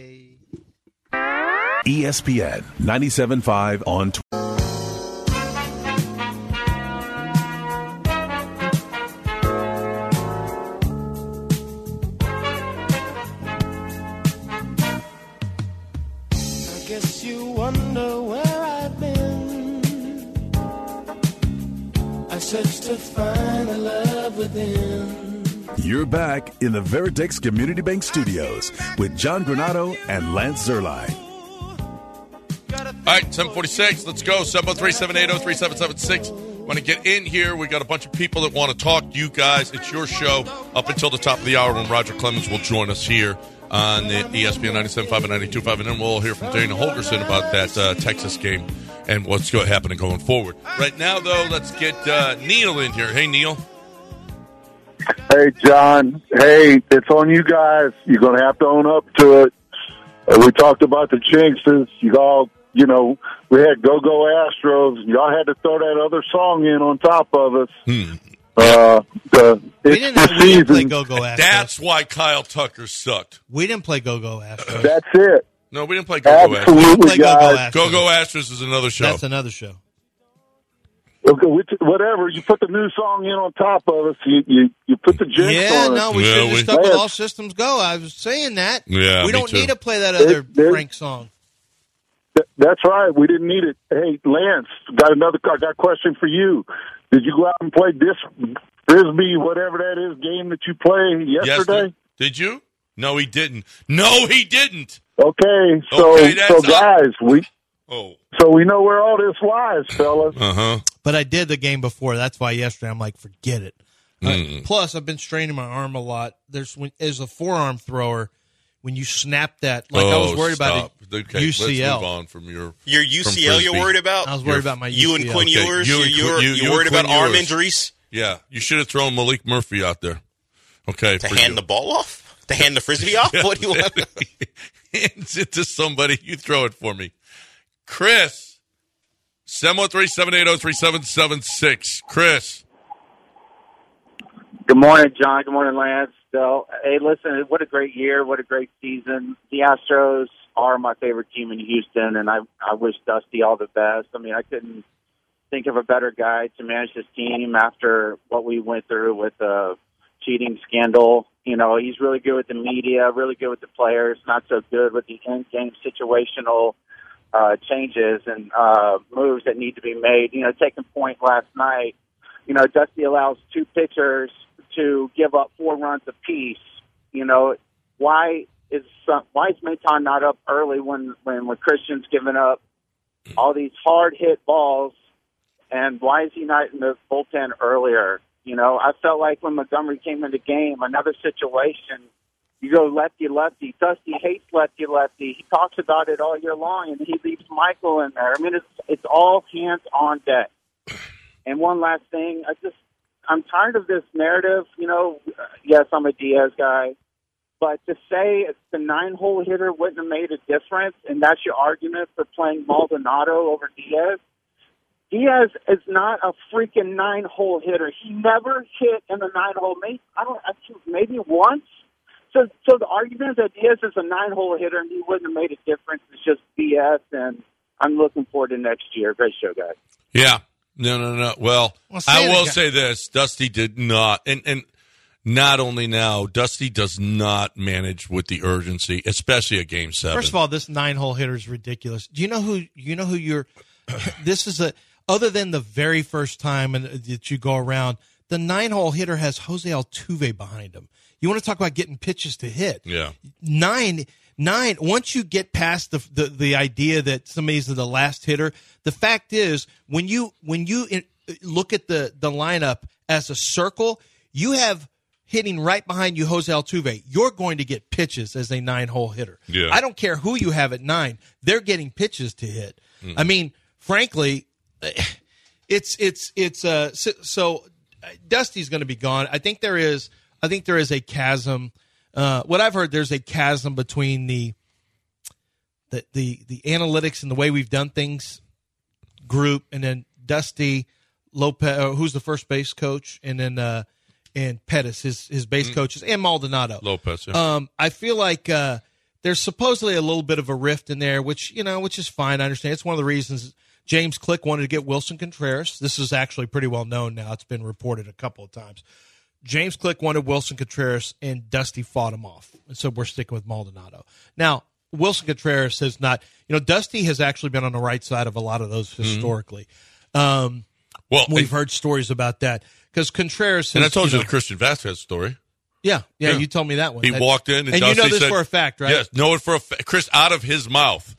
92.5. ESPN 97.5 on Twitter. To find the love within. You're back in the Veritex Community Bank Studios with John Granado and Lance Zerline. All All right, 746. Let's go. 703-780-3776. Want to get in here. We got a bunch of people that want to talk to you guys. It's your show up until the top of the hour when Roger Clemens will join us here on the ESPN 97.5 and 92.5. And then we'll hear from Dana Holgerson about that Texas game and what's happening going forward. Right now, though, let's get Neil in here. Hey, Neil. Hey, John. Hey, it's on you guys. You're going to have to own up to it. We talked about the jinxes. You all, we had Go-Go Astros. Y'all had to throw that other song in on top of us. We didn't play Go-Go Astros. That's why Kyle Tucker sucked. We didn't play Go-Go Astros. That's it. No, we didn't play Go-Go Astros. Absolutely, guys. Go-Go Astros is another show. That's another show. Okay, whatever. You put the new song in on top of us. You put the jinx on us. We should have stuck with All Systems Go. I was saying that. Yeah, we don't need to play that other Frank song. That's right. We didn't need it. Hey, Lance, I got a question for you. Did you go out and play this Frisbee, whatever that is, game that you played yesterday? Yes, did you? No, he didn't. Okay, so guys, so we know where all this lies, fellas. But I did the game before. That's why yesterday I'm like, forget it. Plus, I've been straining my arm a lot. As a forearm thrower, when you snap that, I was worried about UCL. Let's move on from your UCL. You're worried about? I was worried about my UCL. You and Quinn Ewers. You're worried about arm injuries. Yeah, you should have thrown Malik Murphy out there. Okay, to hand the ball off, to hand the Frisbee off. Yeah. What do you want? Hands it to somebody. You throw it for me, Chris. 713-780-3776. Chris. Good morning, John. Good morning, Lance. So, hey, listen, what a great year. What a great season. The Astros are my favorite team in Houston, and I wish Dusty all the best. I mean, I couldn't think of a better guy to manage this team after what we went through with the cheating scandal. He's really good with the media, really good with the players, not so good with the in-game situational changes and moves that need to be made. Taking point last night, Dusty allows two pitchers to give up 4 runs apiece. Why is Maton not up early when Christian's giving up all these hard hit balls, and why is he not in the bullpen earlier? I felt like when Montgomery came in the game, another situation. You go lefty-lefty. Dusty hates lefty-lefty. He talks about it all year long, and he leaves Michael in there. I mean, it's all hands on deck. And one last thing, I'm tired of this narrative. Yes, I'm a Diaz guy, but to say the 9-hole hitter wouldn't have made a difference, and that's your argument for playing Maldonado over Diaz. Diaz is not a freaking 9-hole hitter. He never hit in the 9-hole. Maybe once. So the argument that Diaz is a 9-hole hitter and he wouldn't have made a difference is just BS, and I'm looking forward to next year. Great show, guys. Yeah. No. Well, I will say this. Dusty did not, and not only now, Dusty does not manage with the urgency, especially at Game 7. First of all, this 9-hole hitter is ridiculous. Do you know who you're – this is other than the very first time that you go around, the 9-hole hitter has Jose Altuve behind him. You want to talk about getting pitches to hit. Yeah. 9, once you get past the idea that somebody's the last hitter, the fact is when you look at the lineup as a circle, you have hitting right behind you Jose Altuve. You're going to get pitches as a 9-hole hitter. Yeah. I don't care who you have at 9. They're getting pitches to hit. Mm-hmm. I mean, frankly, so Dusty's going to be gone. I think there is a chasm. What I've heard, there's a chasm between the analytics and the way we've done things group, and then Dusty Lopez, who's the first base coach, and then and Pettis, his base coaches, and Maldonado. Lopez. Yeah. I feel like there's supposedly a little bit of a rift in there, which is fine. I understand. It's one of the reasons James Click wanted to get Wilson Contreras. This is actually pretty well known now. It's been reported a couple of times. James Click wanted Wilson Contreras, and Dusty fought him off. And so we're sticking with Maldonado. Now, Wilson Contreras has not – Dusty has actually been on the right side of a lot of those historically. We've heard stories about that because Contreras – And I told you the Christian Vasquez story. Yeah, you told me that one. He walked in and Dusty you know this said, for a fact, right? Yes, know it for a fact. Chris, out of his mouth.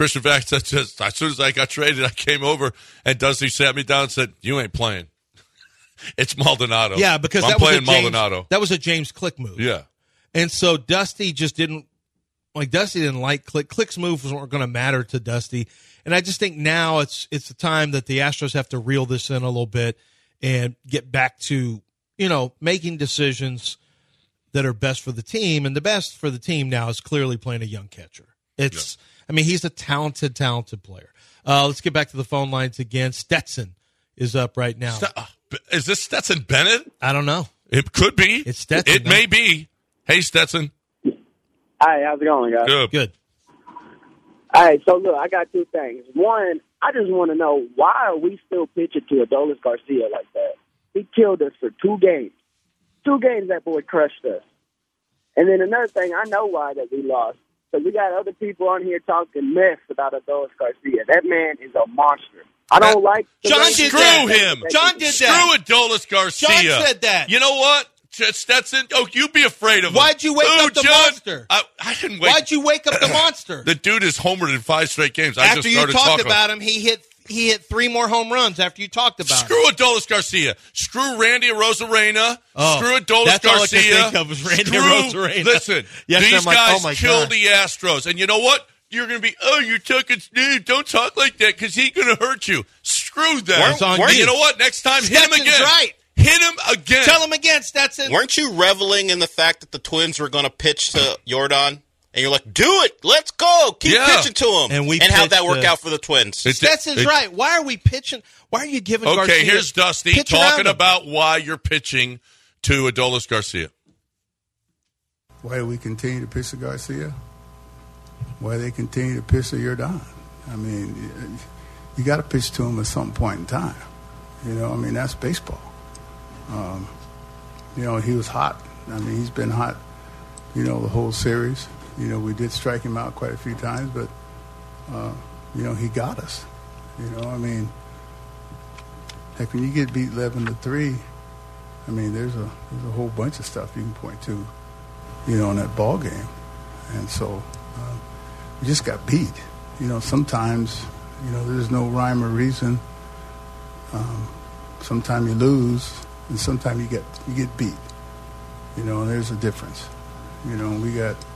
Christian Vac said, just as soon as I got traded, I came over and Dusty sat me down and said, "You ain't playing." It's Maldonado. Yeah, because I'm playing Maldonado. That was a James Click move. Yeah. And so Dusty just didn't like Click. Click's moves weren't going to matter to Dusty. And I just think now it's the time that the Astros have to reel this in a little bit and get back to, making decisions that are best for the team. And the best for the team now is clearly playing a young catcher. He's a talented player. Let's get back to the phone lines again. Stetson is up right now. Is this Stetson Bennett? I don't know. It could be. It's Stetson. It may be. Hey, Stetson. Hi, how's it going, guys? Good. All right, so look, I got two things. One, I just want to know, why are we still pitching to Adolis Garcia like that? He killed us for 2 games. 2 games that boy crushed us. And then another thing, I know why that we lost. Because we got other people on here talking mess about Adolis Garcia. That man is a monster. I don't like John did screw him. John did screw that. Adolis Garcia. John said that. You know what, Stetson? Oh, you be afraid of him. Why'd you wake up the John, monster? I didn't wake. Why'd you wake up the monster? The dude is homered in 5 straight games. After you talked talking about him, he hit 3 more home runs after you talked about him. Screw Adolis Garcia. Screw Randy Arozarena. Screw Adolis that's Garcia. All I can think of was Randy Arozarena. Listen, yes, these like, guys killed the Astros. And you know what? You're going to be, you're talking, don't talk like that because he's going to hurt you. Screw that. You know what? Next time, hit him again. Right. Hit him again. Tell him again, Stetson. Weren't you reveling in the fact that the Twins were going to pitch to Jordan? And you're like, do it. Let's go. Keep pitching to him. And how'd that work out for the Twins? Stetson's right. Why are we pitching? Why are you giving Garcia? Okay, here's Dusty talking about why you're pitching to Adolis Garcia. Why do we continue to pitch to Garcia? Why they continue to pitch to Jordan? I mean, you got to pitch to him at some point in time. That's baseball. He was hot. He's been hot, the whole series. We did strike him out quite a few times, but, he got us. Heck, when you get beat 11-3, there's a whole bunch of stuff you can point to, in that ball game. And so we just got beat. Sometimes, there's no rhyme or reason. Sometimes you lose, and sometimes you get beat. And there's a difference. We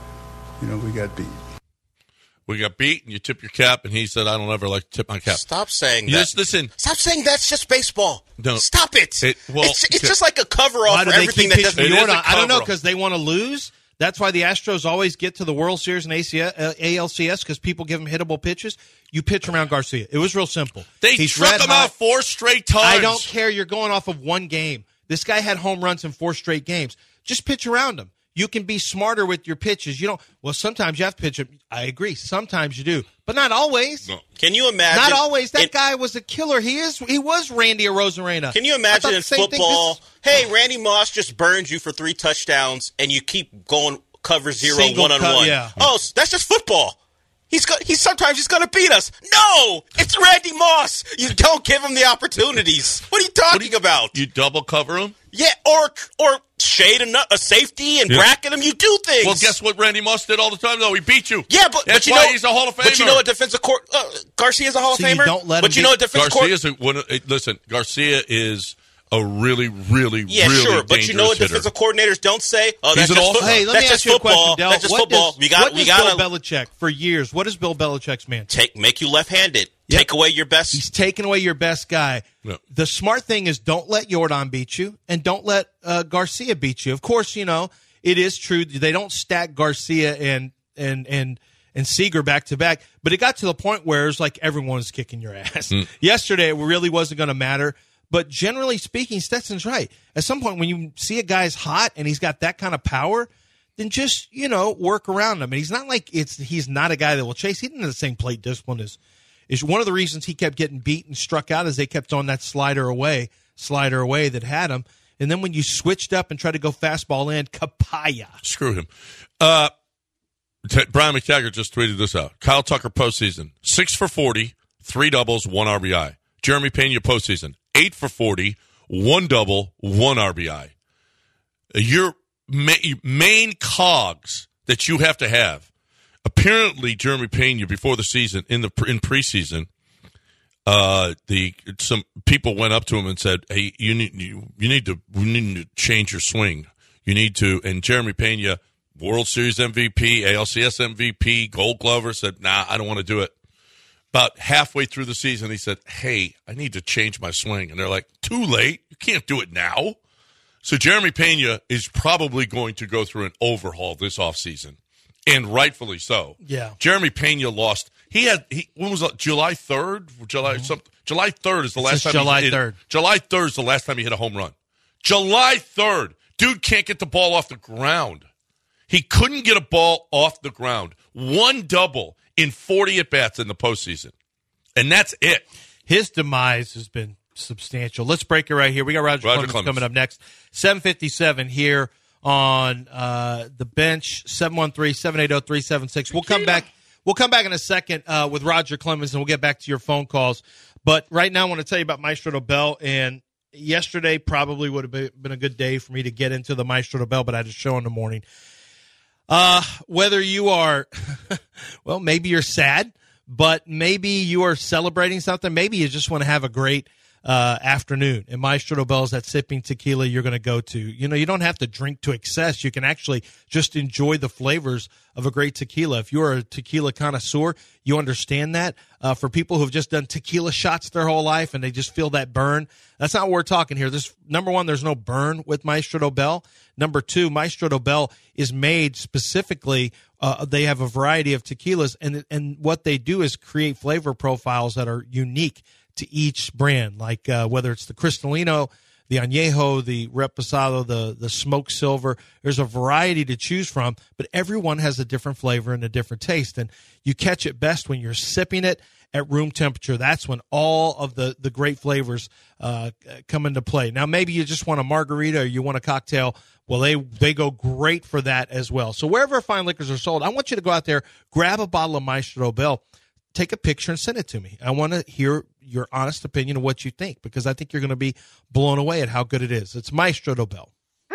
got beat. We got beat, and you tip your cap, and he said, "I don't ever like to tip my cap." Stop saying that. Just listen. Stop saying that's just baseball. No. Stop it. It's just like a cover-off for everything that doesn't. I don't know, because they want to lose. That's why the Astros always get to the World Series and ALCS, because people give them hittable pitches. You pitch around Garcia. It was real simple. They struck him out 4 straight times. I don't care. You're going off of 1 game. This guy had home runs in 4 straight games. Just pitch around him. You can be smarter with your pitches. Sometimes you have to pitch him. I agree. Sometimes you do, but not always. No. Can you imagine? Not always. That guy was a killer. He was Randy Arozarena. Can you imagine in football? Hey, Randy Moss just burns you for 3 touchdowns, and you keep going cover 0 1-on-1. Yeah. Oh, that's just football. Sometimes he's going to beat us. No, it's Randy Moss. You don't give him the opportunities. What are you talking about? You double cover him? Yeah, or shade a safety and bracket him. You do things. Well, guess what Randy Moss did all the time, though? He beat you. Yeah, that's why he's a Hall of Famer. But you know what defensive court Garcia's a Hall of Famer? Don't let him but you know what defensive court? Listen, Garcia is a really, really, yeah, really sure. But you know what defensive coordinators don't say? Oh, that's just football. Hey, let me ask you a question, Del. That's just football. What does Bill Belichick for years? What is Bill Belichick's man? Make you left-handed. Yep. Take away your best. He's taking away your best guy. Yep. The smart thing is don't let Jordan beat you, and don't let Garcia beat you. Of course, it is true they don't stack Garcia and Seager back to back, but it got to the point where it was like everyone's kicking your ass. Yesterday, it really wasn't going to matter. But generally speaking, Stetson's right. At some point, when you see a guy's hot and he's got that kind of power, then just, work around him. And he's not like he's not a guy that will chase. He didn't have the same plate discipline as is one of the reasons he kept getting beat and struck out, as they kept on that slider away that had him. And then when you switched up and tried to go fastball in, kapaya. Screw him. Brian McTaggart just tweeted this out. Kyle Tucker postseason, 6 for 40, 3 doubles, 1 RBI. Jeremy Pena postseason, 8 for 40, 1 double, 1 RBI. Your main cogs that you have to have apparently Jeremy Pena before the season in preseason, some people went up to him and said, "Hey, we need to change your swing. You need to." And Jeremy Pena, World Series MVP, ALCS MVP, Gold Glover, said, "Nah, I don't want to do it." About halfway through the season, he said, "Hey, I need to change my swing." And they're like, "Too late. You can't do it now." So Jeremy Pena is probably going to go through an overhaul this offseason, and rightfully so. Yeah. Jeremy Pena lost. When was it, July 3rd? July 3rd is the last time. July 3rd. July 3rd is the last time he hit a home run. July 3rd. Dude can't get the ball off the ground. He couldn't get a ball off the ground. One double in 40 at-bats in the postseason. And that's it. His demise has been substantial. Let's break it right here. We got Roger Clemens coming up next. 7:57 here on the bench, 713-780-376. We'll come back. We'll come back in a second with Roger Clemens, and we'll get back to your phone calls. But right now I want to tell you about Maestro Dobel, and yesterday probably would have been a good day for me to get into the Maestro Dobel, but I had a show in the morning. Whether you are, well, maybe you're sad, but maybe you are celebrating something. Maybe you just want to have a great afternoon. And Maestro Dobel is that sipping tequila you're going to go to. You know, you don't have to drink to excess. You can actually just enjoy the flavors of a great tequila. If you're a tequila connoisseur, you understand that. For people who've just done tequila shots their whole life and they just feel that burn, that's not what we're talking here. Number one, there's no burn with Maestro Dobel. Number two, Maestro Dobel is made specifically. They have a variety of tequilas, and what they do is create flavor profiles that are unique to each brand, like whether it's the Cristalino, the Añejo, the Reposado, the Smoked Silver. There's a variety to choose from, but everyone has a different flavor and a different taste, and you catch it best when you're sipping it at room temperature. That's when all of the great flavors come into play. Now, maybe you just want a margarita or you want a cocktail. Well, they go great for that as well. So wherever fine liquors are sold, I want you to go out there, grab a bottle of Maestro Dobel, take a picture and send it to me. I want to hear your honest opinion of what you think, because I think you're going to be blown away at how good it is. It's Maestro Dobel.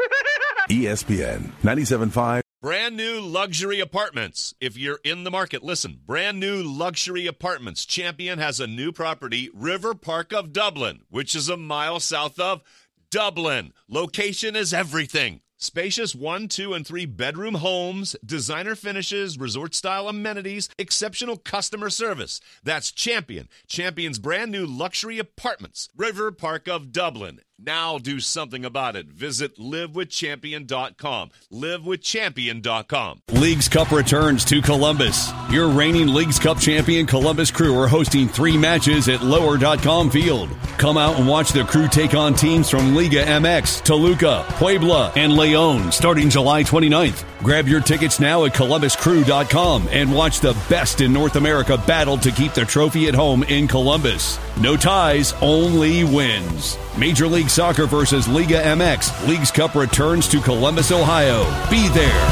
ESPN 97.5. Brand new luxury apartments. If you're in the market, listen. Brand new luxury apartments. Champion has a new property, River Park of Dublin, which is a mile south of Dublin. Location is everything. Spacious 1, 2, and 3 bedroom homes, designer finishes, resort-style amenities, exceptional customer service. That's Champion. Champion's brand new luxury apartments. River Park of Dublin. Now do something about it. Visit livewithchampion.com. livewithchampion.com. Leagues Cup returns to Columbus. Your reigning Leagues Cup champion Columbus Crew are hosting 3 matches at lower.com field. Come out and watch the Crew take on teams from Liga MX, Toluca, Puebla, and León starting July 29th. Grab your tickets now at columbuscrew.com and watch the best in North America battle to keep the trophy at home in Columbus. No ties, only wins. Major League Soccer versus Liga MX. Leagues Cup returns to Columbus, Ohio. Be there.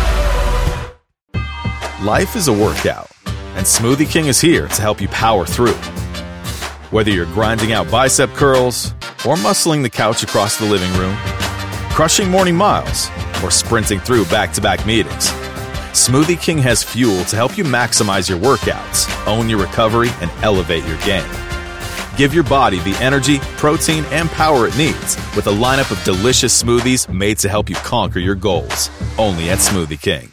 Life is a workout, and Smoothie King is here to help you power through. Whether you're grinding out bicep curls or muscling the couch across the living room, crushing morning miles, or sprinting through back-to-back meetings, Smoothie King has fuel to help you maximize your workouts, own your recovery, and elevate your game. Give your body the energy, protein, and power it needs with a lineup of delicious smoothies made to help you conquer your goals. Only at Smoothie King.